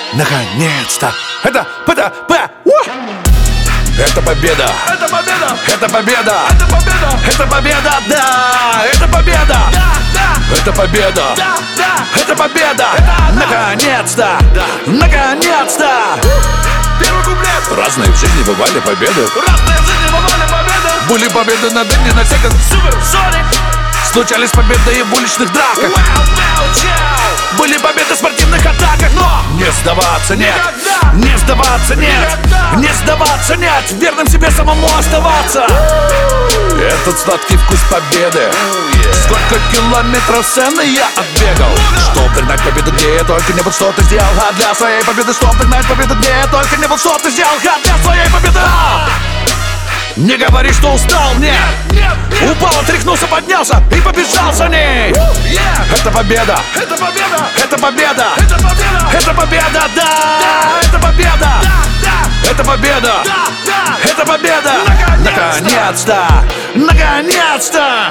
Наконец-то! Это победа! Это победа! Это победа! Это победа! Это победа! Это победа! Да! Это победа! Это победа! Это победа! Наконец-то! Наконец-то! Первый куплет! Разные в жизни бывали победы. Разные в жизни бывали победы. Были победы на дне, на секунд. Супер Соник. Случались победы и в уличных драках. Были победы в спортивных атаках. Но не сдаваться нет. Никогда. Не сдаваться нет. Никогда. Не сдаваться нет. Верным себе самому оставаться. Этот сладкий вкус победы. Сколько километров сцены я отбегал, чтоб догнать победу, где я только не был, что ты сделал. А для своей победы, чтоб догнать победу, где я только не был, что ты сделал. А для своей победы. Не говори, что устал, нет. Упал, отряхнулся, поднялся и побежал за ней. Это победа. Это победа. Это победа. Это победа. Это победа, да. Это победа. Это победа. Это победа. Наконец-то. Наконец-то.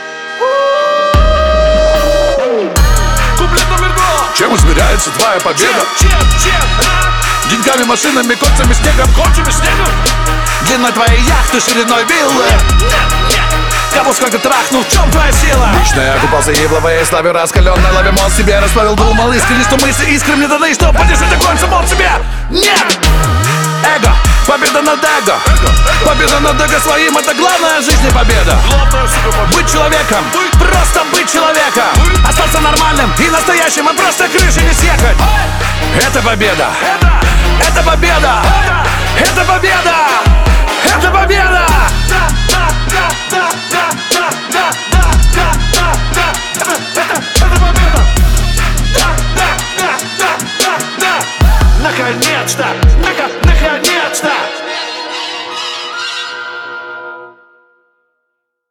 Куплет номер 2. Чем измеряется твоя победа? Чем? Деньгами, машинами, кольцами, снегом, Кончими снегом. длиной твоей яхты, шириной виллы. Кого сколько трахнул, в чем твоя сила? Лично я купался и в лаве, славе раскаленной лаве мозг себе расплавил, думал искренне, что мысли искры мне даны, что поддержать огонь самом себе. Нет! Эго, победа над эго. Победа над эго своим, это главная в жизни победа. Главное, сука, победа. Быть человеком, просто быть человеком. Остаться нормальным и настоящим, а просто крыши не съехать. Это победа. Это победа. Это победа. Это победа. Наконец-то! Наконец-то!